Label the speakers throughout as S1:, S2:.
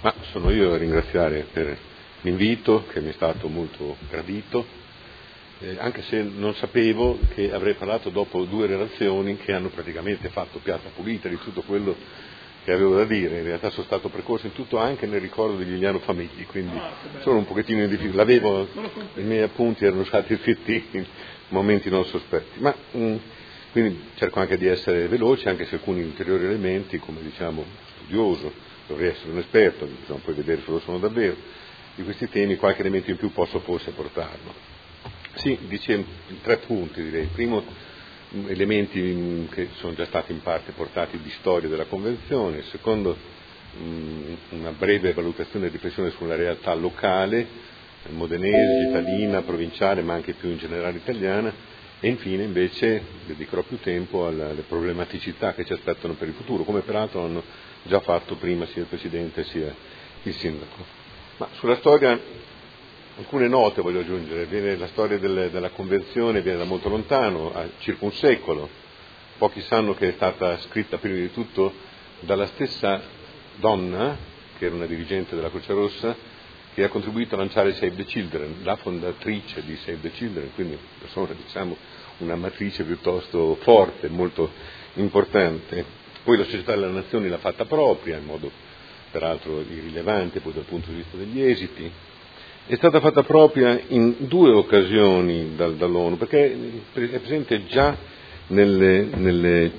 S1: Ma sono io a ringraziare per l'invito che mi è stato molto gradito, anche se non sapevo che avrei parlato dopo 2 relazioni che hanno praticamente fatto piazza pulita di tutto quello che avevo da dire. In realtà sono stato precorso in tutto, anche nel ricordo di Liliano Famigli, quindi sono un pochettino in difficoltà. I miei appunti erano stati scritti in momenti non sospetti, ma quindi cerco anche di essere veloce, anche se alcuni ulteriori elementi, come studioso, dovrei essere un esperto, bisogna poi vedere se lo sono davvero, di questi temi qualche elemento in più posso forse portarlo. Sì, dice 3 punti direi. Il primo, elementi che sono già stati in parte portati di storia della Convenzione. Il secondo, una breve valutazione e riflessione sulla realtà locale, modenese, cittadina, provinciale, ma anche più in generale italiana. E infine invece dedicherò più tempo alle problematicità che ci aspettano per il futuro, come peraltro hanno già fatto prima sia il Presidente sia il Sindaco. Ma sulla storia alcune note voglio aggiungere. La storia della Convenzione viene da molto lontano, a circa un secolo. Pochi sanno che è stata scritta prima di tutto dalla stessa donna, che era una dirigente della Croce Rossa, che ha contribuito a lanciare Save the Children, la fondatrice di Save the Children, quindi una matrice piuttosto forte, molto importante. Poi la Società delle Nazioni l'ha fatta propria, in modo peraltro irrilevante poi dal punto di vista degli esiti. È stata fatta propria in 2 occasioni dall'ONU, perché è presente già nel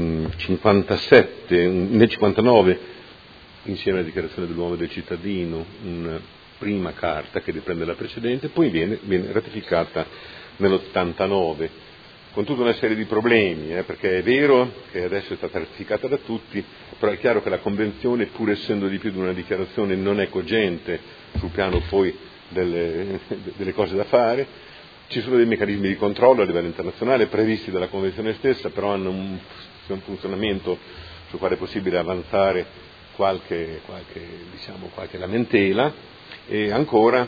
S1: 57, nel 59, insieme alla Dichiarazione dell'uomo e del cittadino, una prima carta che riprende la precedente, poi viene ratificata nell'89, con tutta una serie di problemi, perché è vero che adesso è stata ratificata da tutti, però è chiaro che la Convenzione, pur essendo di più di una dichiarazione, non è cogente sul piano poi delle cose da fare. Ci sono dei meccanismi di controllo a livello internazionale previsti dalla Convenzione stessa, però hanno un funzionamento sul quale è possibile avanzare qualche lamentela. E ancora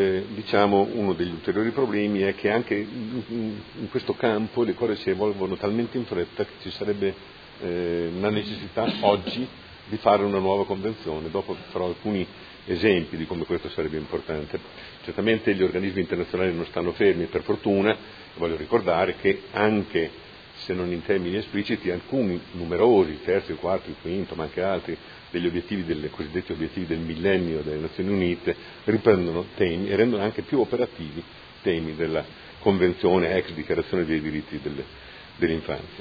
S1: uno degli ulteriori problemi è che anche in questo campo le cose si evolvono talmente in fretta che ci sarebbe la necessità oggi di fare una nuova convenzione. Dopo farò alcuni esempi di come questo sarebbe importante. Certamente gli organismi internazionali non stanno fermi, per fortuna. Voglio ricordare che anche se non in termini espliciti, alcuni numerosi, il terzo, il quarto, il quinto, ma anche altri, degli obiettivi, dei cosiddetti obiettivi del millennio delle Nazioni Unite, riprendono temi e rendono anche più operativi temi della Convenzione ex Dichiarazione dei diritti dell'infanzia.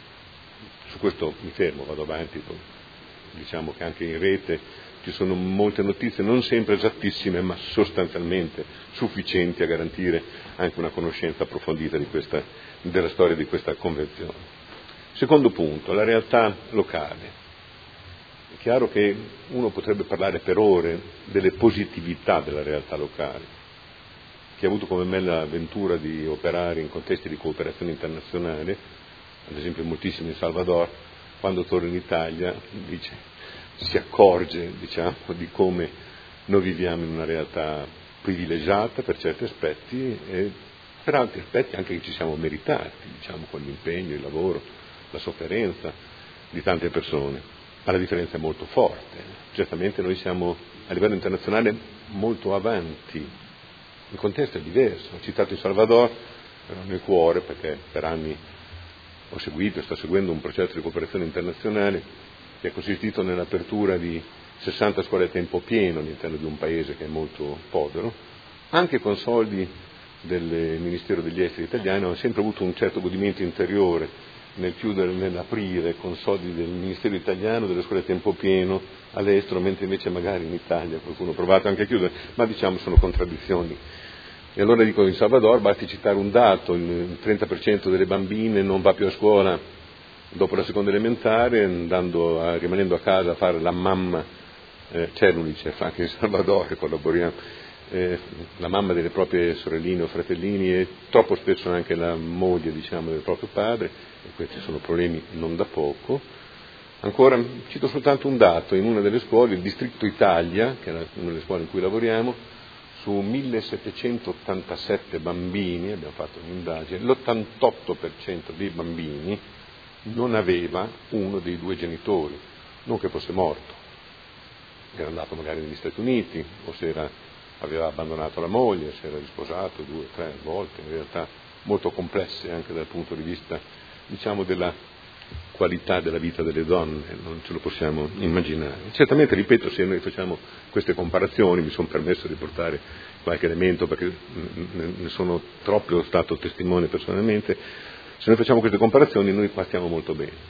S1: Su questo mi fermo, vado avanti. Diciamo che anche in rete ci sono molte notizie, non sempre esattissime, ma sostanzialmente sufficienti a garantire anche una conoscenza approfondita della storia di questa Convenzione. Secondo punto, la realtà locale. È chiaro che uno potrebbe parlare per ore delle positività della realtà locale. Chi ha avuto come me l'avventura di operare in contesti di cooperazione internazionale, ad esempio moltissimi in Salvador, quando torna in Italia si accorge di come noi viviamo in una realtà privilegiata per certi aspetti e per altri aspetti anche che ci siamo meritati, con l'impegno, il lavoro, la sofferenza di tante persone. Ma la differenza è molto forte. Certamente noi siamo a livello internazionale molto avanti, il contesto è diverso. Ho citato il Salvador, però nel cuore, perché per anni ho seguito e sto seguendo un processo di cooperazione internazionale che è consistito nell'apertura di 60 scuole a tempo pieno all'interno di un paese che è molto povero, anche con soldi del Ministero degli Esteri italiano. Ho sempre avuto un certo godimento interiore nell'aprire con soldi del Ministero italiano delle scuole a tempo pieno all'estero, mentre invece magari in Italia qualcuno ha provato anche a chiudere, ma sono contraddizioni. E allora dico, in Salvador basti citare un dato: il 30% delle bambine non va più a scuola dopo la seconda elementare, rimanendo a casa a fare la mamma, c'è l'Unicef anche in Salvador, collaboriamo, la mamma delle proprie sorelline o fratellini e troppo spesso anche la moglie del proprio padre, e questi sono problemi non da poco. Ancora cito soltanto un dato: in una delle scuole, il Distretto Italia, che è una delle scuole in cui lavoriamo, su 1787 bambini, abbiamo fatto un'indagine, l'88% dei bambini non aveva uno dei 2 genitori, non che fosse morto, era andato magari negli Stati Uniti, o se aveva abbandonato la moglie, si era risposato 2 o 3 volte, in realtà molto complesse anche dal punto di vista, diciamo, della qualità della vita delle donne, non ce lo possiamo immaginare. Certamente, ripeto, se noi facciamo queste comparazioni, mi sono permesso di portare qualche elemento perché ne sono troppo stato testimone personalmente, se noi facciamo queste comparazioni noi qua stiamo molto bene.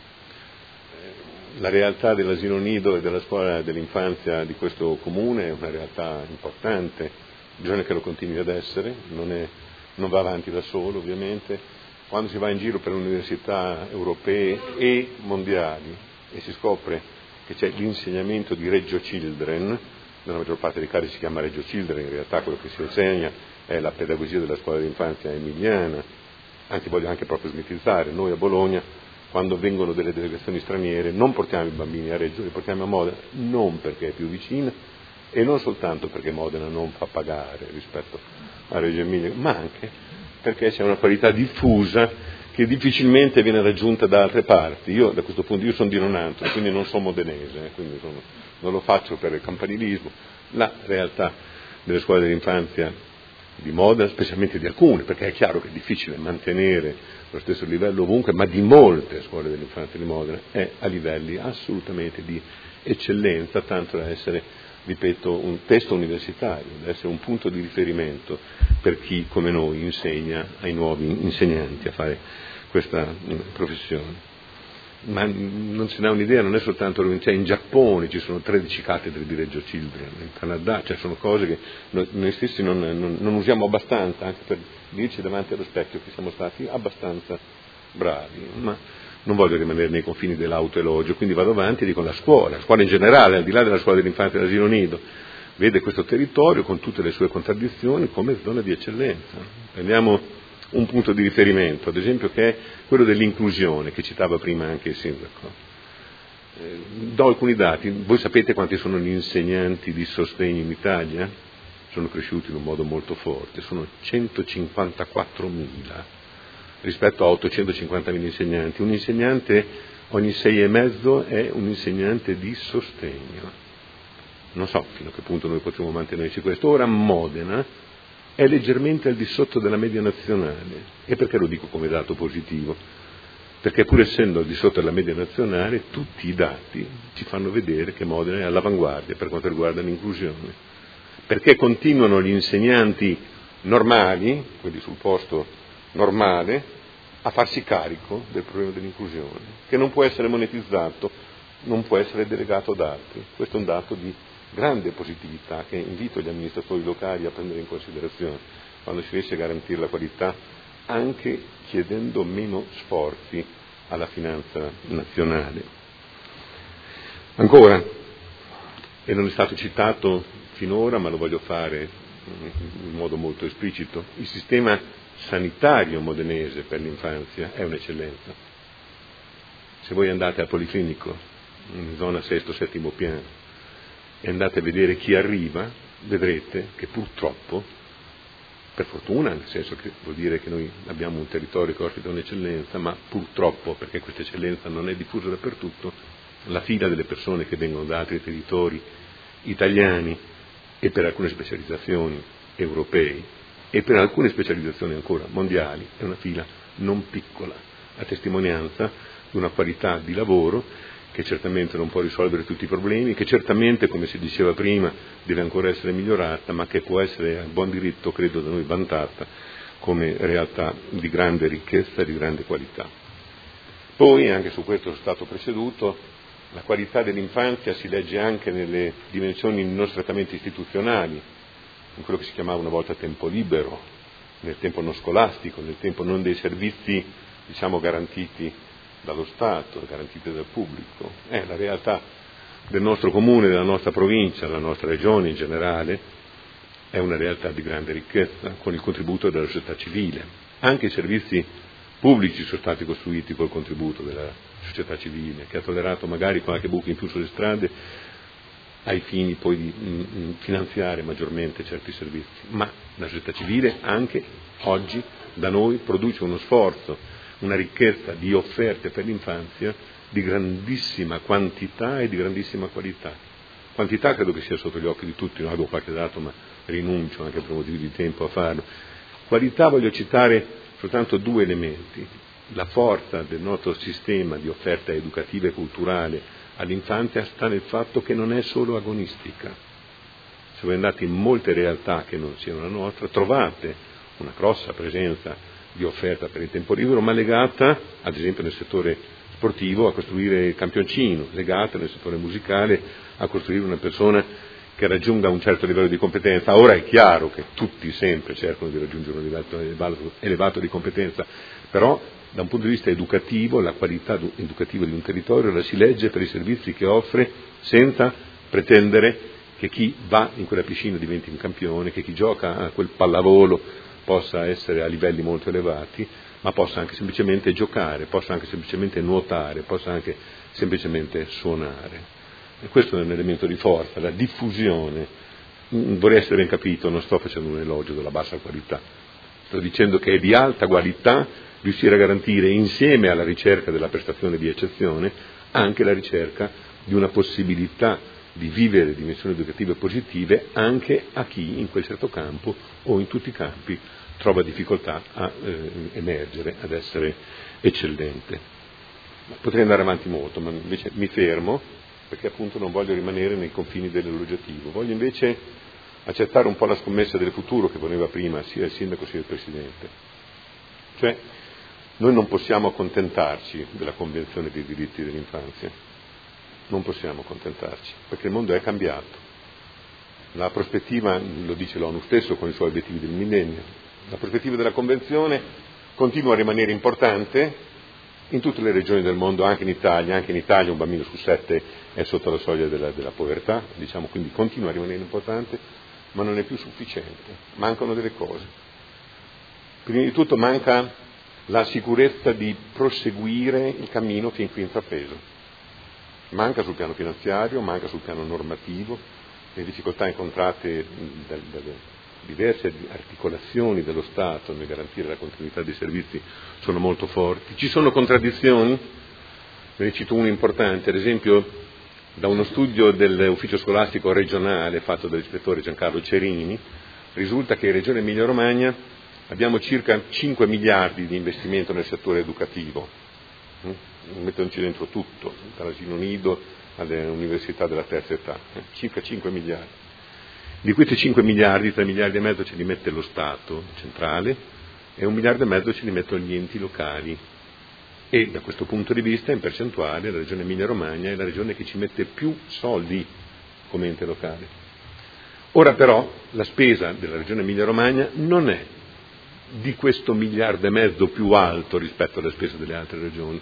S1: La realtà dell'asilo nido e della scuola dell'infanzia di questo comune è una realtà importante, bisogna che lo continui ad essere, non va avanti da solo ovviamente. Quando si va in giro per università europee e mondiali e si scopre che c'è l'insegnamento di Reggio Children, nella maggior parte dei casi si chiama Reggio Children, in realtà quello che si insegna è la pedagogia della scuola dell'infanzia emiliana, anzi voglio anche proprio smitizzare, noi a Bologna quando vengono delle delegazioni straniere non portiamo i bambini a Reggio, li portiamo a Modena, non perché è più vicina e non soltanto perché Modena non fa pagare rispetto a Reggio Emilia, ma anche perché c'è una qualità diffusa che difficilmente viene raggiunta da altre parti. Io da questo punto, io sono di Nonantola, quindi non sono modenese, quindi non lo faccio per il campanilismo. La realtà delle scuole dell'infanzia di Modena, specialmente di alcune, perché è chiaro che è difficile mantenere lo stesso livello ovunque, ma di molte scuole dell'infanzia di Modena è a livelli assolutamente di eccellenza, tanto da essere, ripeto, un testo universitario, da essere un punto di riferimento per chi come noi insegna ai nuovi insegnanti a fare questa professione. Ma non se ne ha un'idea, non è soltanto in Giappone ci sono 13 cattedre di Reggio Children, in Canada, cioè sono cose che noi stessi non usiamo abbastanza, anche per dirci davanti allo specchio che siamo stati abbastanza bravi, ma non voglio rimanere nei confini dell'autoelogio, quindi vado avanti e dico la scuola in generale, al di là della scuola dell'infanzia e dell'asilo nido, vede questo territorio con tutte le sue contraddizioni come zona di eccellenza. Prendiamo un punto di riferimento, ad esempio, che è quello dell'inclusione, che citava prima anche il sindaco. Do alcuni dati. Voi sapete quanti sono gli insegnanti di sostegno in Italia? Sono cresciuti in un modo molto forte, sono 154.000 rispetto a 850.000 insegnanti. Un insegnante ogni 6,5 è un insegnante di sostegno. Non so fino a che punto noi potremo mantenerci questo. Ora Modena è leggermente al di sotto della media nazionale. E perché lo dico come dato positivo? Perché pur essendo al di sotto della media nazionale, tutti i dati ci fanno vedere che Modena è all'avanguardia per quanto riguarda l'inclusione. Perché continuano gli insegnanti normali, quelli sul posto normale, a farsi carico del problema dell'inclusione, che non può essere monetizzato, non può essere delegato ad altri. Questo è un dato di grande positività che invito gli amministratori locali a prendere in considerazione quando si riesce a garantire la qualità, anche chiedendo meno sforzi alla finanza nazionale. Ancora, e non è stato citato finora, ma lo voglio fare in modo molto esplicito, il sistema sanitario modenese per l'infanzia è un'eccellenza. Se voi andate al Policlinico, in zona 6º-7º piano, e andate a vedere chi arriva, vedrete che purtroppo, per fortuna, nel senso che vuol dire che noi abbiamo un territorio che ospita un'eccellenza, ma purtroppo, perché questa eccellenza non è diffusa dappertutto, la fila delle persone che vengono da altri territori italiani e per alcune specializzazioni europei e per alcune specializzazioni ancora mondiali è una fila non piccola, a testimonianza di una qualità di lavoro che certamente non può risolvere tutti i problemi, che certamente, come si diceva prima, deve ancora essere migliorata, ma che può essere a buon diritto, credo, da noi vantata come realtà di grande ricchezza e di grande qualità. Poi, anche su questo sono stato preceduto, la qualità dell'infanzia si legge anche nelle dimensioni non strettamente istituzionali, in quello che si chiamava una volta tempo libero, nel tempo non scolastico, nel tempo non dei servizi, diciamo, garantiti dallo Stato, garantite dal pubblico. La realtà del nostro comune, della nostra provincia, della nostra regione in generale, è una realtà di grande ricchezza, con il contributo della società civile. Anche i servizi pubblici sono stati costruiti col contributo della società civile, che ha tollerato magari qualche buco in più sulle strade ai fini poi di finanziare maggiormente certi servizi. Ma la società civile anche oggi da noi produce uno sforzo, una ricchezza di offerte per l'infanzia di grandissima quantità e di grandissima qualità. Quantità credo che sia sotto gli occhi di tutti, non avevo qualche dato ma rinuncio anche per motivi di tempo a farlo. Qualità voglio citare soltanto 2 elementi. La forza del nostro sistema di offerta educativa e culturale all'infanzia sta nel fatto che non è solo agonistica. Se voi andate in molte realtà che non siano la nostra, trovate una grossa presenza di offerta per il tempo libero, ma legata, ad esempio nel settore sportivo, a costruire il campioncino, legata nel settore musicale a costruire una persona che raggiunga un certo livello di competenza. Ora è chiaro che tutti sempre cercano di raggiungere un livello elevato di competenza, però da un punto di vista educativo, la qualità educativa di un territorio la si legge per i servizi che offre, senza pretendere che chi va in quella piscina diventi un campione, che chi gioca a quel pallavolo possa essere a livelli molto elevati, ma possa anche semplicemente giocare, possa anche semplicemente nuotare, possa anche semplicemente suonare. E questo è un elemento di forza, la diffusione. Vorrei essere ben capito, non sto facendo un elogio della bassa qualità, sto dicendo che è di alta qualità riuscire a garantire, insieme alla ricerca della prestazione di eccezione, anche la ricerca di una possibilità di vivere dimensioni educative positive anche a chi in quel certo campo o in tutti i campi trova difficoltà a emergere, ad essere eccellente. Potrei andare avanti molto, ma invece mi fermo, perché appunto non voglio rimanere nei confini dell'elogiativo. Voglio invece accettare un po' la scommessa del futuro che poneva prima sia il sindaco sia il presidente. Cioè, noi non possiamo accontentarci della Convenzione dei diritti dell'infanzia, non possiamo accontentarci, perché il mondo è cambiato. La prospettiva, lo dice l'ONU stesso con i suoi obiettivi del millennio, la prospettiva della Convenzione continua a rimanere importante in tutte le regioni del mondo, anche in Italia. Anche in Italia un bambino su 7 è sotto la soglia della povertà, diciamo, quindi continua a rimanere importante, ma non è più sufficiente, mancano delle cose. Prima di tutto manca la sicurezza di proseguire il cammino fin qui intrapreso. Manca sul piano finanziario, manca sul piano normativo, le difficoltà incontrate dalle diverse articolazioni dello Stato nel garantire la continuità dei servizi sono molto forti. Ci sono contraddizioni, ve ne cito una importante, ad esempio da uno studio dell'ufficio scolastico regionale fatto dall'ispettore Giancarlo Cerini, risulta che in Regione Emilia-Romagna abbiamo circa 5 miliardi di investimento nel settore educativo, mettendoci dentro tutto, dall'asilo nido alle università della terza età, circa 5 miliardi. Di questi 5 miliardi, 3 miliardi e mezzo ce li mette lo Stato centrale e 1 miliardo e mezzo ce li mettono gli enti locali. E da questo punto di vista, in percentuale, la regione Emilia-Romagna è la regione che ci mette più soldi come ente locale. Ora però la spesa della regione Emilia-Romagna non è di questo 1 miliardo e mezzo più alto rispetto alle spese delle altre regioni,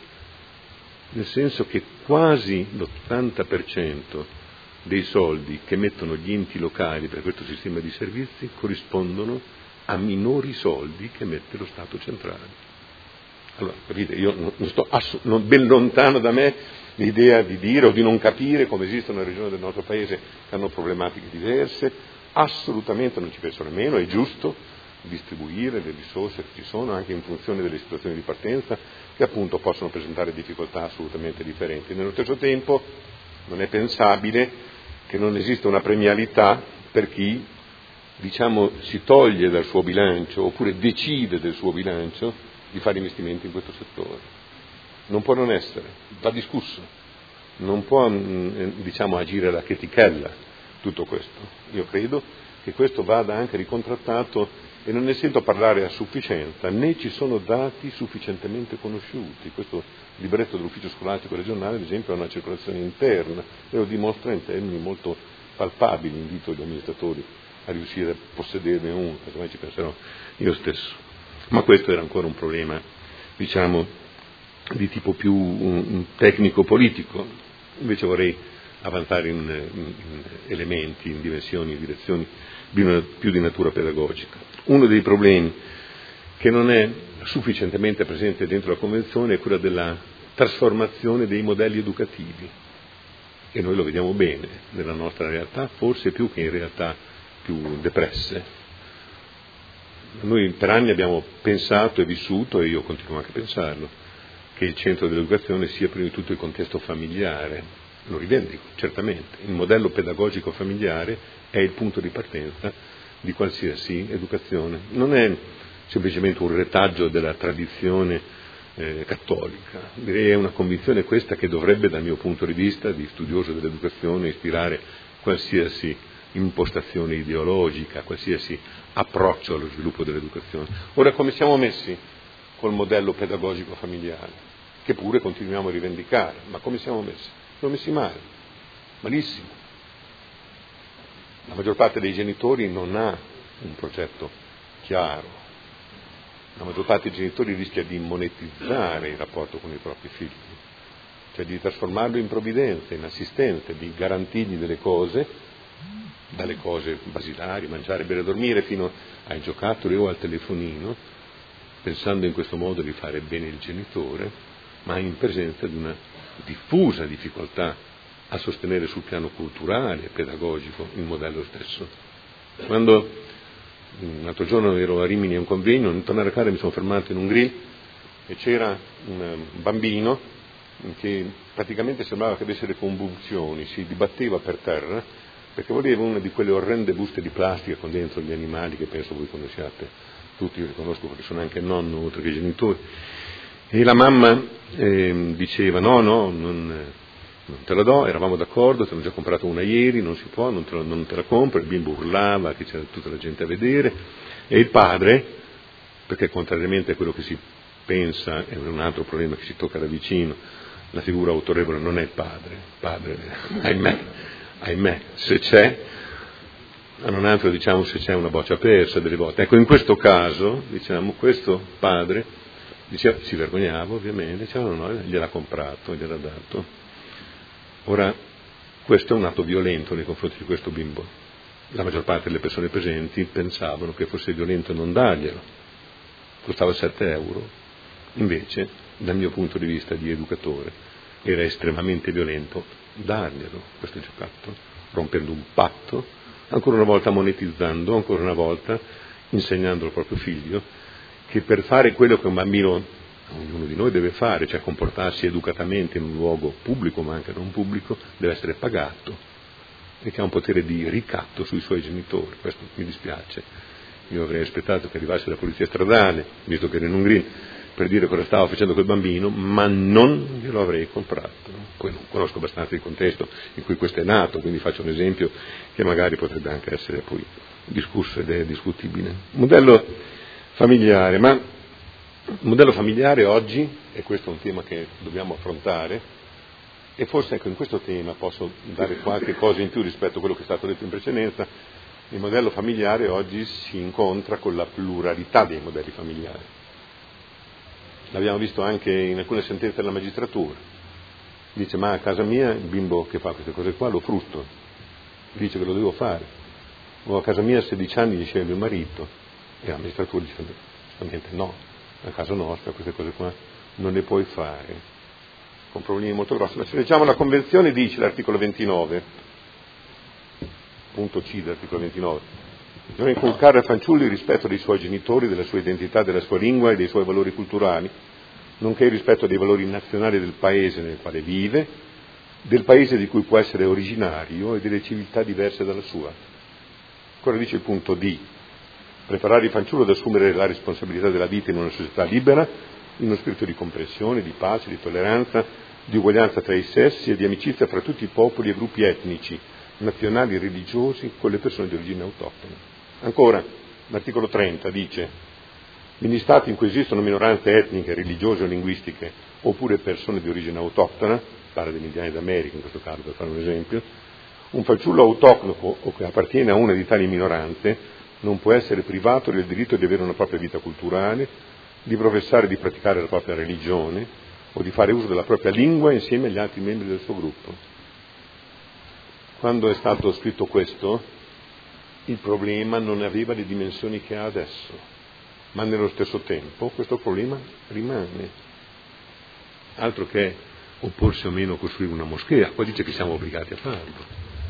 S1: nel senso che quasi l'80% dei soldi che mettono gli enti locali per questo sistema di servizi corrispondono a minori soldi che mette lo Stato centrale. Allora, capite, io non ben lontano da me l'idea di dire o di non capire come esistono regioni del nostro paese che hanno problematiche diverse, assolutamente non ci penso nemmeno, è giusto distribuire le risorse che ci sono anche in funzione delle situazioni di partenza che appunto possono presentare difficoltà assolutamente differenti. Nello stesso tempo non è pensabile che non esista una premialità per chi, diciamo, si toglie dal suo bilancio oppure decide del suo bilancio di fare investimenti in questo settore. Non può non essere, va discusso, non può, diciamo, agire la chetichella tutto questo. Io credo che questo vada anche ricontrattato e non ne sento parlare a sufficienza, né ci sono dati sufficientemente conosciuti. Questo libretto dell'ufficio scolastico regionale, ad esempio, ha una circolazione interna e lo dimostra in termini molto palpabili. Invito gli amministratori a riuscire a possederne uno, casomai ci penserò io stesso. Ma questo era ancora un problema, diciamo, di tipo più tecnico-politico. Invece vorrei avanzare in elementi, in dimensioni, in direzioni più di natura pedagogica. Uno dei problemi che non è sufficientemente presente dentro la Convenzione è quella della trasformazione dei modelli educativi, e noi lo vediamo bene nella nostra realtà, forse più che in realtà più depresse. Noi per anni abbiamo pensato e vissuto, e io continuo anche a pensarlo, che il centro dell'educazione sia prima di tutto il contesto familiare, lo rivendico, certamente. Il modello pedagogico familiare è il punto di partenza di qualsiasi educazione. Non è semplicemente un retaggio della tradizione cattolica, direi è una convinzione questa che dovrebbe, dal mio punto di vista di studioso dell'educazione, ispirare qualsiasi impostazione ideologica, qualsiasi approccio allo sviluppo dell'educazione. Ora, come siamo messi col modello pedagogico familiare, che pure continuiamo a rivendicare, ma come siamo messi? Siamo messi male, malissimo. La maggior parte dei genitori non ha un progetto chiaro. La maggior parte dei genitori rischia di monetizzare il rapporto con i propri figli, cioè di trasformarlo in provvidenza, in assistenza, di garantirgli delle cose, dalle cose basilari, mangiare, bere, dormire, fino ai giocattoli o al telefonino, pensando in questo modo di fare bene il genitore, ma in presenza di una diffusa difficoltà a sostenere sul piano culturale e pedagogico il modello stesso. Quando un altro giorno ero a Rimini a un convegno, nel tornare a casa mi sono fermato in un grill e c'era un bambino che praticamente sembrava che avesse le convulsioni, si dibatteva per terra perché voleva una di quelle orrende buste di plastica con dentro gli animali che penso voi conosciate tutti, io li conosco perché sono anche nonno oltre che genitori, e la mamma diceva no, non te la do, eravamo d'accordo, te ne ho già comprato una ieri, non si può, non te la compro, il bimbo urlava, che c'era tutta la gente a vedere, e il padre, perché contrariamente a quello che si pensa, è un altro problema che si tocca da vicino, la figura autorevole non è il padre, ahimè, se c'è, a non altro diciamo se c'è una boccia persa delle volte. Ecco, in questo caso, diciamo, questo padre, diceva, si vergognava ovviamente, diceva no, gliel'ha comprato, gliel'ha dato. Ora, questo è un atto violento nei confronti di questo bimbo. La maggior parte delle persone presenti pensavano che fosse violento non darglielo. Costava 7 euro. Invece, dal mio punto di vista di educatore, era estremamente violento darglielo, questo giocattolo, rompendo un patto, ancora una volta monetizzando, ancora una volta insegnando al proprio figlio che per fare quello che un bambino, ognuno di noi deve fare, cioè comportarsi educatamente in un luogo pubblico ma anche non pubblico, deve essere pagato e che ha un potere di ricatto sui suoi genitori. Questo mi dispiace. Io avrei aspettato che arrivasse la polizia stradale, visto che era in un grill, per dire cosa stava facendo quel bambino, ma non glielo avrei comprato. Poi non conosco abbastanza il contesto in cui questo è nato, quindi faccio un esempio che magari potrebbe anche essere poi discusso ed è discutibile. Modello familiare, ma il modello familiare oggi, e questo è un tema che dobbiamo affrontare, e forse ecco in questo tema posso dare qualche cosa in più rispetto a quello che è stato detto in precedenza, il modello familiare oggi si incontra con la pluralità dei modelli familiari. L'abbiamo visto anche in alcune sentenze della magistratura. Dice, ma a casa mia il bimbo che fa queste cose qua lo frutto, dice che lo devo fare. O a casa mia a 16 anni diceva mio marito, e la magistratura dice, giustamente no, a casa nostra queste cose qua non le puoi fare, con problemi molto grossi. Ma se leggiamo la Convenzione dice l'articolo 29, punto C dell'articolo 29, bisogna inculcare al fanciullo il rispetto dei suoi genitori, della sua identità, della sua lingua e dei suoi valori culturali, nonché il rispetto dei valori nazionali del paese nel quale vive, del paese di cui può essere originario e delle civiltà diverse dalla sua. Ancora dice il punto D, preparare il fanciullo ad assumere la responsabilità della vita in una società libera, in uno spirito di comprensione, di pace, di tolleranza, di uguaglianza tra i sessi e di amicizia fra tutti i popoli e gruppi etnici, nazionali e religiosi con le persone di origine autoctona. Ancora, l'articolo 30 dice: negli stati in cui esistono minoranze etniche, religiose o linguistiche, oppure persone di origine autoctona, parla degli indiani d'America in questo caso per fare un esempio, un fanciullo autoctono o che appartiene a una di tali minoranze non può essere privato del diritto di avere una propria vita culturale, di professare e di praticare la propria religione o di fare uso della propria lingua insieme agli altri membri del suo gruppo. Quando è stato scritto questo, il problema non aveva le dimensioni che ha adesso, ma nello stesso tempo questo problema rimane. Altro che opporsi o meno a costruire una moschea, qua dice che siamo obbligati a farlo.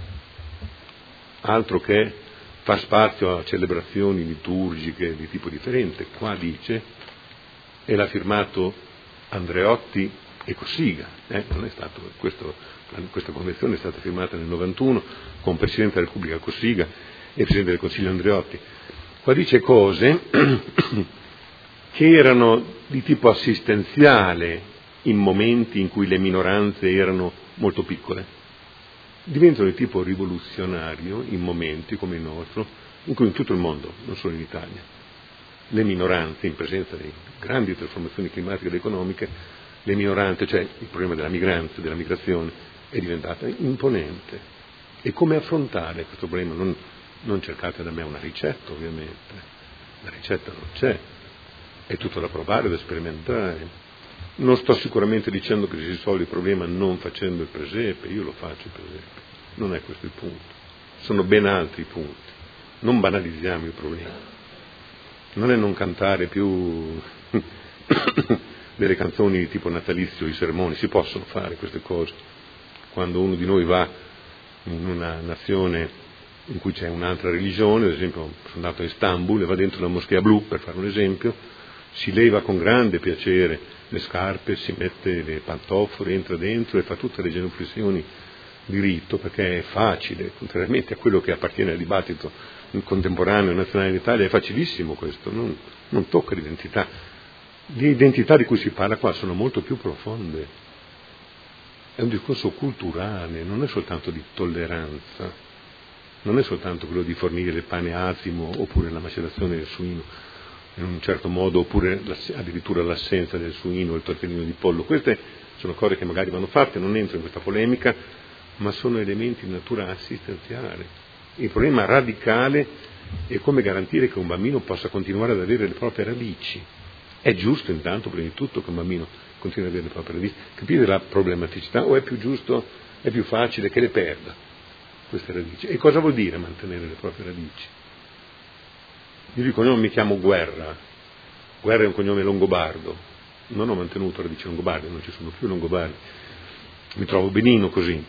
S1: Altro che far spazio a celebrazioni liturgiche di tipo differente, qua dice, e l'ha firmato Andreotti e Cossiga, non è stato questo Questa convenzione è stata firmata nel 91 con il Presidente della Repubblica Cossiga e il Presidente del Consiglio Andreotti. Qua dice cose che erano di tipo assistenziale in momenti in cui le minoranze erano molto piccole, diventano di tipo rivoluzionario in momenti come il nostro, in cui in tutto il mondo, non solo in Italia, le minoranze, in presenza di grandi trasformazioni climatiche ed economiche, le minoranze, cioè il problema della migranza, della migrazione, è diventata imponente. E come affrontare questo problema? Non cercate da me una ricetta, ovviamente, la ricetta non c'è, è tutto da provare, da sperimentare. Non sto sicuramente dicendo che si risolve il problema non facendo il presepe, io lo faccio il presepe, non è questo il punto, sono ben altri punti, non banalizziamo il problema, non è non cantare più delle canzoni di tipo natalizio, i sermoni, si possono fare queste cose. Quando uno di noi va in una nazione in cui c'è un'altra religione, ad esempio sono andato a Istanbul e va dentro la moschea blu, per fare un esempio, si leva con grande piacere le scarpe, si mette le pantofole, entra dentro e fa tutte le genuflessioni di rito, perché è facile, contrariamente a quello che appartiene al dibattito contemporaneo nazionale d'Italia, è facilissimo questo, non tocca l'identità. Le identità di cui si parla qua sono molto più profonde. È un discorso culturale, non è soltanto di tolleranza, non è soltanto quello di fornire il pane azimo oppure la macerazione del suino in un certo modo, oppure addirittura l'assenza del suino o il tortellino di pollo. Queste sono cose che magari vanno fatte, non entro in questa polemica, ma sono elementi di natura assistenziale. Il problema radicale è come garantire che un bambino possa continuare ad avere le proprie radici. È giusto intanto, prima di tutto, che un bambino continui ad avere le proprie radici. Capite la problematicità? O è più giusto, è più facile che le perda queste radici? E cosa vuol dire mantenere le proprie radici? Io dico, non mi chiamo Guerra è un cognome longobardo, non ho mantenuto radici longobarde, non ci sono più longobardi, mi trovo benino così.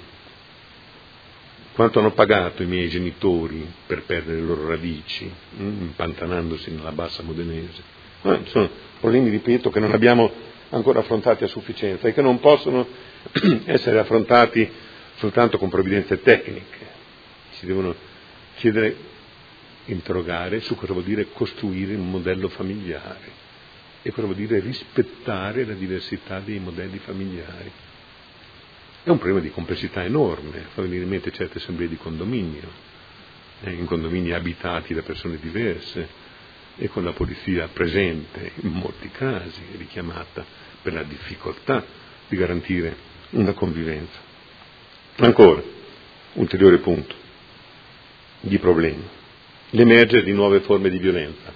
S1: Quanto hanno pagato i miei genitori per perdere le loro radici, impantanandosi nella bassa modenese? Sono problemi, ripeto, che non abbiamo ancora affrontati a sufficienza e che non possono essere affrontati soltanto con provvidenze tecniche. Si devono chiedere, interrogare su cosa vuol dire costruire un modello familiare e cosa vuol dire rispettare la diversità dei modelli familiari. È un problema di complessità enorme, fa venire in mente certe assemblee di condominio, in condomini abitati da persone diverse e con la polizia presente in molti casi, richiamata per la difficoltà di garantire una convivenza. Ancora, ulteriore punto di problema, l'emergere di nuove forme di violenza.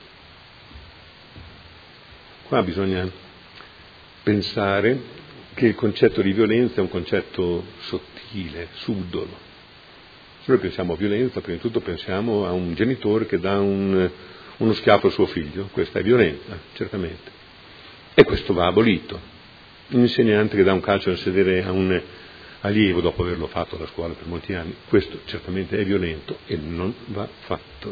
S1: Qua bisogna pensare che il concetto di violenza è un concetto sottile, subdolo. Se noi pensiamo a violenza, prima di tutto pensiamo a un genitore che dà uno schiaffo al suo figlio, questa è violenza, certamente. E questo va abolito. Un insegnante che dà un calcio al sedere a un allievo dopo averlo fatto alla scuola per molti anni, questo certamente è violento e non va fatto.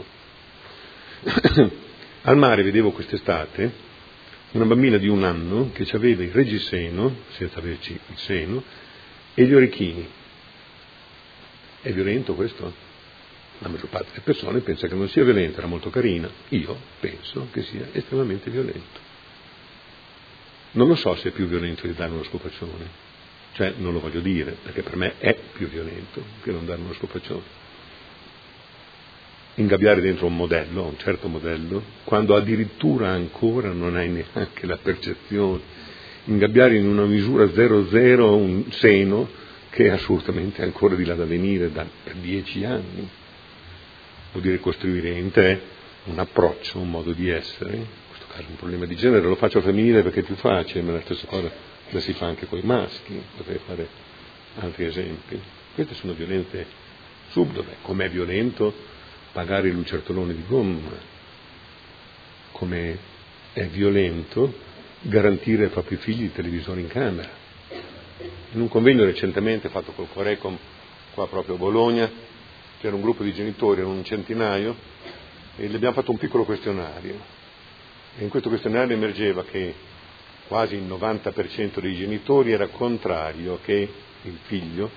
S1: Al mare vedevo quest'estate una bambina di 1 anno che aveva il reggiseno, senza averci il seno, e gli orecchini. È violento questo? La maggior parte delle persone pensa che non sia violento, era molto carina. Io penso che sia estremamente violento. Non lo so se è più violento di dare uno scopaccione, cioè non lo voglio dire, perché per me è più violento che non dare uno scopaccione. Ingabbiare dentro un modello, un certo modello, quando addirittura ancora non hai neanche la percezione, ingabbiare in una misura 0,0 un seno che è assolutamente ancora di là da venire per 10 anni, vuol dire costruire in te un approccio, un modo di essere, in questo caso un problema di genere, lo faccio femminile perché è più facile, ma la stessa cosa la si fa anche con i maschi, potrei fare altri esempi. Queste sono violenze subdole, com'è violento pagare il lucertolone di gomma, come è violento garantire ai propri figli il televisore in camera. In un convegno recentemente fatto col Corecom, qua proprio a Bologna, c'era un gruppo di genitori, erano un centinaio, e gli abbiamo fatto un piccolo questionario. E in questo questionario emergeva che quasi il 90% dei genitori era contrario che il figlio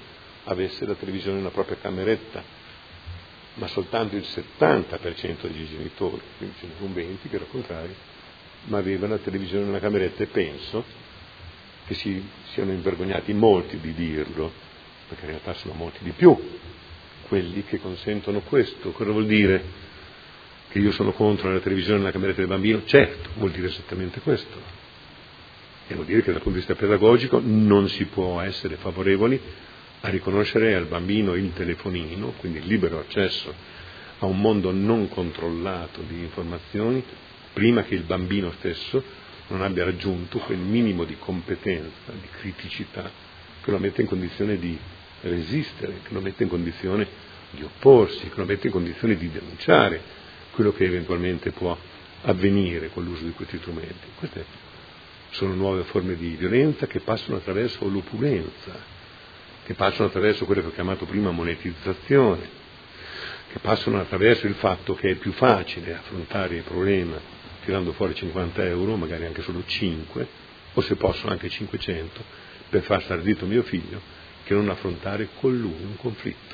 S1: avesse la televisione nella propria cameretta, ma soltanto il 70% degli genitori, quindi ce ne sono 20 che era il contrario, ma avevano la televisione nella cameretta, e penso che si siano invergognati molti di dirlo, perché in realtà sono molti di più quelli che consentono questo. Cosa vuol dire? Che io sono contro la televisione nella cameretta del bambino? Certo, vuol dire esattamente questo. E vuol dire che dal punto di vista pedagogico non si può essere favorevoli a riconoscere al bambino il telefonino, quindi il libero accesso a un mondo non controllato di informazioni, prima che il bambino stesso non abbia raggiunto quel minimo di competenza, di criticità, che lo mette in condizione di resistere, che lo mette in condizione di opporsi, che lo mette in condizione di denunciare quello che eventualmente può avvenire con l'uso di questi strumenti. Queste sono nuove forme di violenza che passano attraverso l'opulenza, che passano attraverso quello che ho chiamato prima monetizzazione, che passano attraverso il fatto che è più facile affrontare il problema tirando fuori 50 euro, magari anche solo 5, o se posso anche 500, per far stare zitto mio figlio, che non affrontare con lui un conflitto.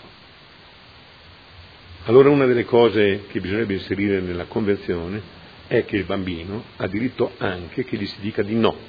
S1: Allora una delle cose che bisognerebbe inserire nella Convenzione è che il bambino ha diritto anche che gli si dica di no.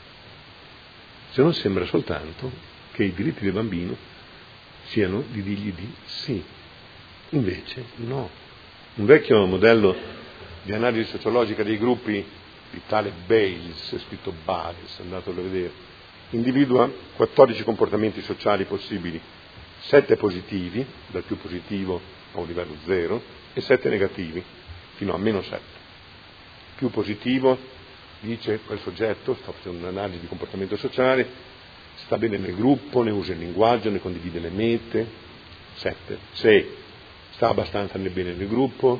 S1: Se non sembra soltanto che i diritti del bambino siano di dirgli di sì. Invece no. Un vecchio modello di analisi sociologica dei gruppi, di tale Bales, scritto Bales, andatelo a vedere, individua 14 comportamenti sociali possibili, 7 positivi, dal più positivo a un livello 0, e 7 negativi, fino a meno 7. Più positivo, dice quel soggetto, sta facendo un'analisi di comportamento sociale, sta bene nel gruppo, ne usa il linguaggio, ne condivide le mete, 7. 6, sta abbastanza bene nel gruppo,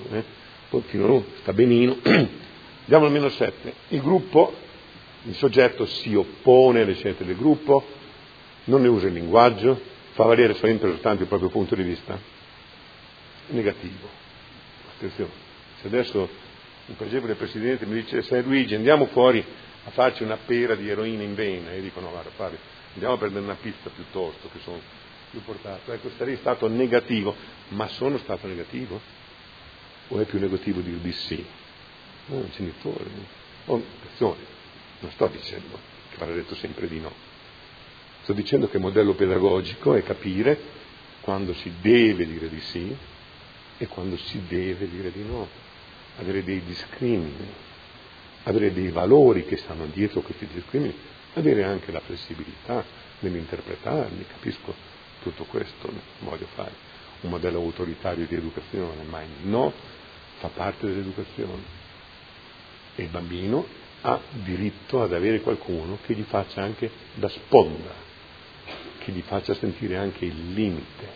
S1: sta benino, diamo almeno 7. Il gruppo, il soggetto si oppone alle scelte del gruppo, non ne usa il linguaggio, fa valere sempre soltanto il proprio punto di vista. Negativo. Attenzione, se adesso un pregevole presidente mi dice: sai Luigi, andiamo fuori a farci una pera di eroina in vena, e dico: no, guarda, Fabio, andiamo a prendere una pizza piuttosto, che sono più portato. Ecco, sarei stato negativo, ma sono stato negativo? O è più negativo dire di sì? No, un genitore. Attenzione, non sto dicendo che avrà detto sempre di no. Sto dicendo che il modello pedagogico è capire quando si deve dire di sì e quando si deve dire di no, avere dei discrimini, avere dei valori che stanno dietro questi discrimini, avere anche la flessibilità nell'interpretarli. Capisco tutto questo, voglio fare un modello autoritario di educazione, ma no, fa parte dell'educazione, e il bambino ha diritto ad avere qualcuno che gli faccia anche da sponda, che gli faccia sentire anche il limite.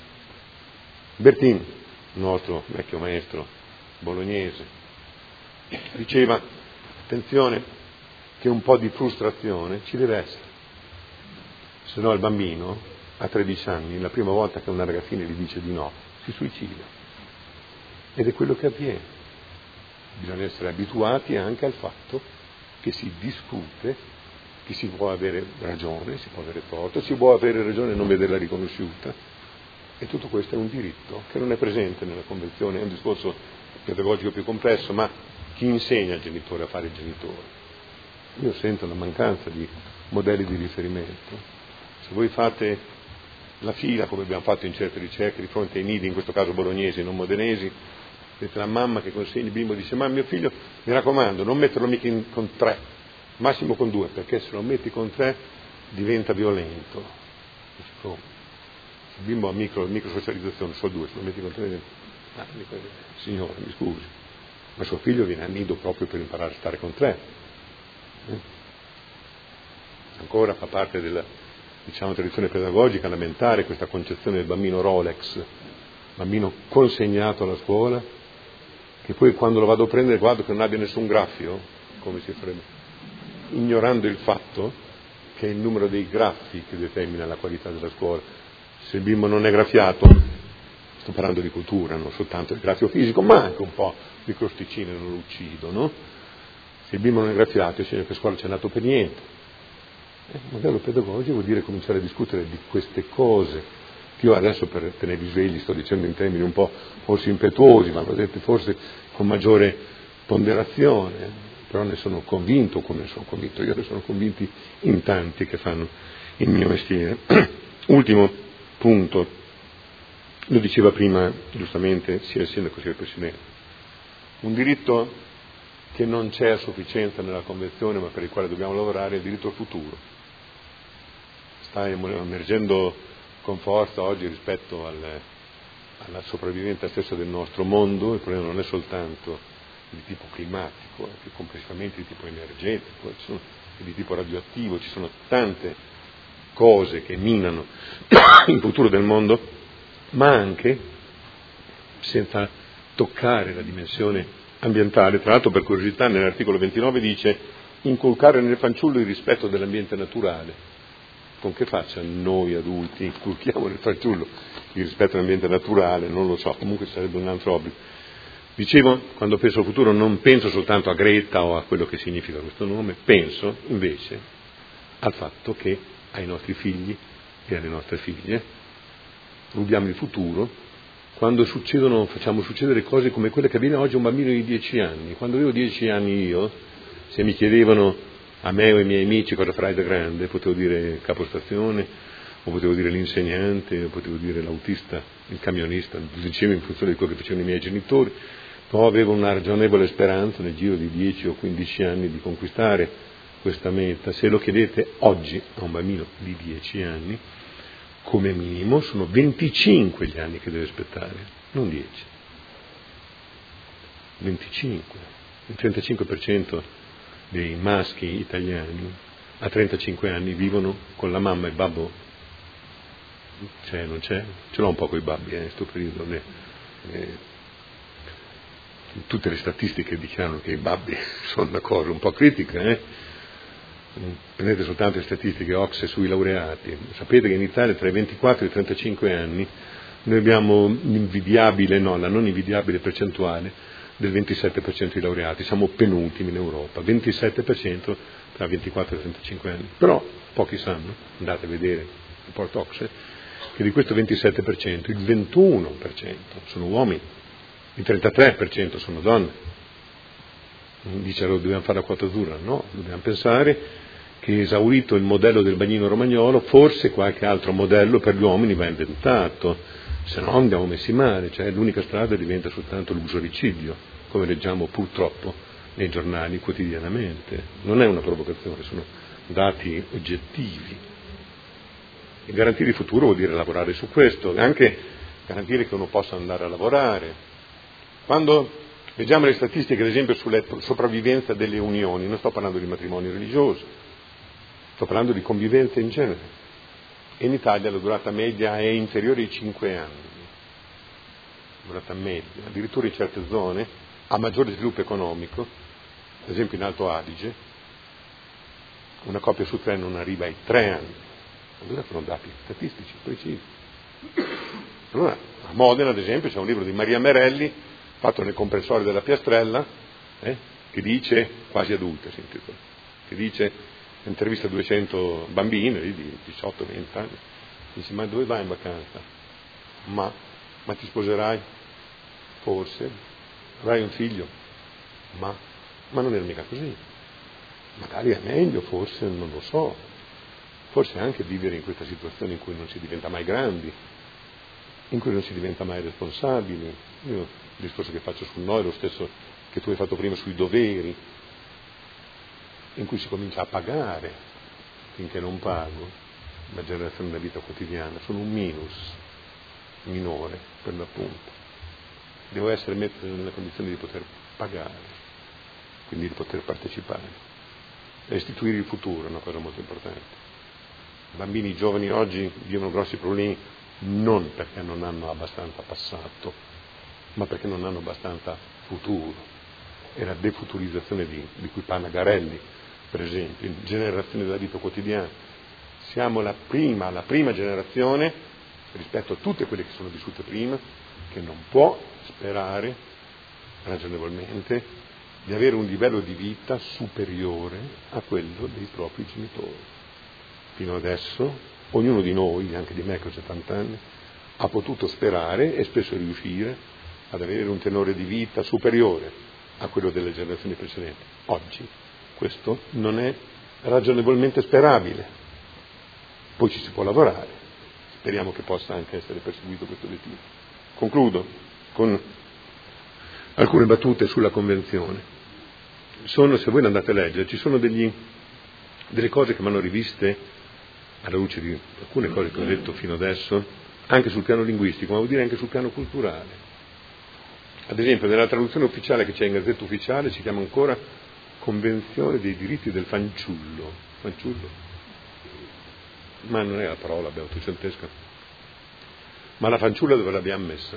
S1: Bertin, il nostro vecchio maestro bolognese, diceva: attenzione che un po' di frustrazione ci deve essere, se no il bambino a 13 anni, la prima volta che una ragazzina gli dice di no, si suicida. Ed è quello che avviene. Bisogna essere abituati anche al fatto che si discute, che si può avere ragione, si può avere torto, si può avere ragione e non vederla riconosciuta, e tutto questo è un diritto che non è presente nella Convenzione. È un discorso pedagogico più complesso, ma chi insegna al genitore a fare il genitore? Io sento una mancanza di modelli di riferimento. Se voi fate la fila, come abbiamo fatto in certe ricerche, di fronte ai nidi, in questo caso bolognesi, non modenesi, vedete la mamma che consegna il bimbo e dice: ma mio figlio, mi raccomando, non metterlo mica con 3, massimo con 2, perché se lo metti con 3 diventa violento. Dico, il bimbo ha microsocializzazione, solo 2, se lo metti con 3 dico, signore, mi scusi, ma suo figlio viene al nido proprio per imparare a stare con 3. Ancora fa parte della, tradizione pedagogica lamentare questa concezione del bambino Rolex, bambino consegnato alla scuola, che poi quando lo vado a prendere guardo che non abbia nessun graffio, come si farebbe, ignorando il fatto che è il numero dei graffi che determina la qualità della scuola. Se il bimbo non è graffiato, sto parlando di cultura, non soltanto il graffio fisico, ma anche un po' di crosticine non lo uccidono. Se il bimbo non è graffiato, è segno che a scuola c'è nato per niente. Il modello pedagogico vuol dire cominciare a discutere di queste cose, Io adesso per tenervi svegli sto dicendo in termini un po' forse impetuosi, ma lo detto forse con maggiore ponderazione, però ne sono convinto, come ne sono convinto io, ne sono convinti in tanti che fanno il mio mestiere. Ultimo punto, lo diceva prima giustamente sia il sindaco sia il presidente, un diritto che non c'è a sufficienza nella Convenzione ma per il quale dobbiamo lavorare è il diritto al futuro. Sta emergendo con forza oggi rispetto alla sopravvivenza stessa del nostro mondo. Il problema non è soltanto di tipo climatico, è più complessivamente di tipo energetico, di tipo radioattivo, ci sono tante cose che minano il futuro del mondo, ma anche, senza toccare la dimensione ambientale, tra l'altro per curiosità nell'articolo 29 dice inculcare nel fanciullo il rispetto dell'ambiente naturale. Con che faccia noi adulti inculchiamo nel fanciullo il rispetto dell'ambiente naturale? Non lo so, comunque sarebbe un altro obbligo. Dicevo, quando penso al futuro non penso soltanto a Greta o a quello che significa questo nome, penso invece al fatto che ai nostri figli e alle nostre figlie rubiamo il futuro quando facciamo succedere cose come quelle che avviene oggi a un bambino di 10 anni. Quando avevo 10 anni io, se mi chiedevano a me o ai miei amici cosa farai da grande, potevo dire capostazione, o potevo dire l'insegnante, o potevo dire l'autista, il camionista, dicevo in funzione di quello che facevano i miei genitori, però avevo una ragionevole speranza nel giro di 10 o 15 anni di conquistare questa meta. Se lo chiedete oggi a un bambino di 10 anni, come minimo sono 25 gli anni che deve aspettare, non 10. 25. Il 35% dei maschi italiani a 35 anni vivono con la mamma e il babbo. C'è, non c'è? Ce l'ho un po' con i babbi, in sto periodo. Tutte le statistiche dichiarano che i babbi sono una cosa un po' critica, Prendete soltanto le statistiche OCSE sui laureati. Sapete che in Italia tra i 24 e i 35 anni noi abbiamo la non invidiabile percentuale del 27% di laureati, siamo penultimi in Europa, 27% tra 24 e 35 anni. Però pochi sanno, andate a vedere il report OCSE, che di questo 27% il 21% sono uomini, il 33% sono donne. Dice allora dobbiamo fare la quota azzurra? No, dobbiamo pensare che esaurito il modello del bagnino romagnolo, forse qualche altro modello per gli uomini va inventato, se no andiamo messi male, cioè l'unica strada diventa soltanto l'uxoricidio, come leggiamo purtroppo nei giornali quotidianamente. Non è una provocazione, sono dati oggettivi. E garantire il futuro vuol dire lavorare su questo, e anche garantire che uno possa andare a lavorare. Quando leggiamo le statistiche, ad esempio, sulla sopravvivenza delle unioni, non sto parlando di matrimonio religioso, sto parlando di convivenza in genere. In Italia la durata media è inferiore ai 5 anni, durata media, addirittura in certe zone a maggiore sviluppo economico, ad esempio in Alto Adige, una coppia su 3 non arriva ai 3 anni. Allora sono dati statistici precisi. Allora, a Modena, ad esempio, c'è un libro di Maria Merelli, fatto nel comprensorio della Piastrella, che dice, quasi adulte si intitola, che dice, intervista 200 bambine di 18-20 anni, dice, ma dove vai in vacanza? Ma ti sposerai? Forse. Avrai un figlio? Ma non è mica così. Magari è meglio, forse, non lo so. Forse anche vivere in questa situazione in cui non si diventa mai grandi, in cui non si diventa mai responsabili. Io il discorso che faccio sul noi è lo stesso che tu hai fatto prima sui doveri, in cui si comincia a pagare. Finché non pago, la generazione della vita quotidiana, sono un minus minore per l'appunto. Devo essere messo nella condizione di poter pagare, quindi di poter partecipare. E istituire il futuro è una cosa molto importante. I bambini giovani oggi vivono grossi problemi non perché non hanno abbastanza passato, ma perché non hanno abbastanza futuro. È la defuturizzazione di cui parla Garelli, per esempio, in generazione della vita quotidiana. Siamo la prima generazione, rispetto a tutte quelle che sono vissute prima, che non può sperare ragionevolmente di avere un livello di vita superiore a quello dei propri genitori. Fino adesso, ognuno di noi, anche di me che ho 70 anni, ha potuto sperare e spesso riuscire ad avere un tenore di vita superiore a quello delle generazioni precedenti. Oggi questo non è ragionevolmente sperabile. Poi ci si può lavorare, speriamo che possa anche essere perseguito questo obiettivo. Concludo con alcune battute sulla Convenzione. Se voi andate a leggere, ci sono delle cose che vanno riviste alla luce di alcune cose che ho detto fino adesso, anche sul piano linguistico, ma vuol dire anche sul piano culturale. Ad esempio, nella traduzione ufficiale che c'è in Gazzetta Ufficiale si chiama ancora Convenzione dei diritti del fanciullo. Fanciullo? Ma non è la parola ottocentesca. Ma la fanciulla dove l'abbiamo messa?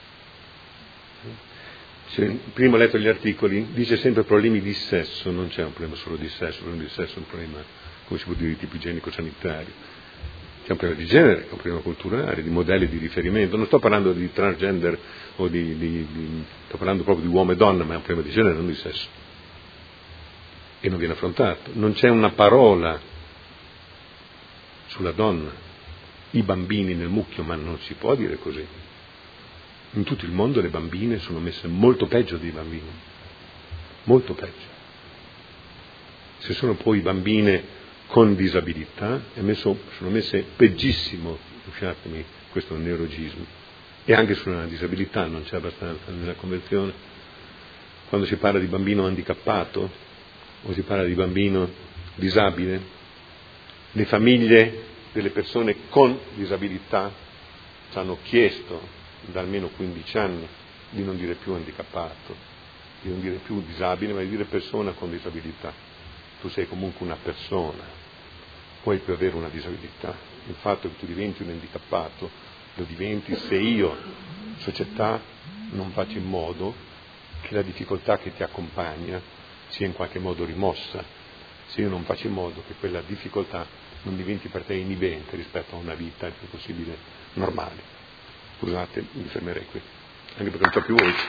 S1: Prima ho letto gli articoli, dice sempre problemi di sesso, non c'è un problema solo di sesso, il problema di sesso è un problema, come si può dire, di tipo igienico-sanitario. C'è un problema di genere, è un problema culturale, di modelli di riferimento. Non sto parlando di transgender o sto parlando proprio di uomo e donna, ma è un problema di genere, non di sesso. E non viene affrontato. Non c'è una parola sulla donna. I bambini nel mucchio, ma non si può dire così. In tutto il mondo le bambine sono messe molto peggio dei bambini. Molto peggio. Se sono poi bambine con disabilità, sono messe peggissimo, lasciatemi, questo è un neologismo, e anche sulla disabilità non c'è abbastanza nella Convenzione. Quando si parla di bambino handicappato o si parla di bambino disabile, le famiglie delle persone con disabilità ci hanno chiesto da almeno 15 anni di non dire più handicappato, di non dire più disabile, ma di dire persona con disabilità. Tu sei comunque una persona, puoi più avere una disabilità. Il fatto che tu diventi un handicappato lo diventi se io, società, non faccio in modo che la difficoltà che ti accompagna sia in qualche modo rimossa, se io non faccio in modo che quella difficoltà non diventi per te inibente rispetto a una vita, il più possibile, normale. Scusate, mi fermerei qui, anche perché non c'ho più voce.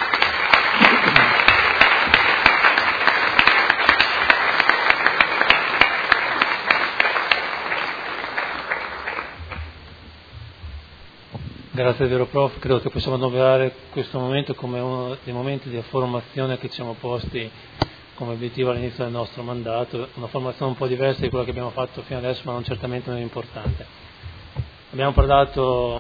S2: Grazie davvero prof, credo che possiamo annoverare questo momento come uno dei momenti di formazione che ci siamo posti come obiettivo all'inizio del nostro mandato, una formazione un po' diversa di quello che abbiamo fatto fino adesso, ma non certamente meno importante. Abbiamo parlato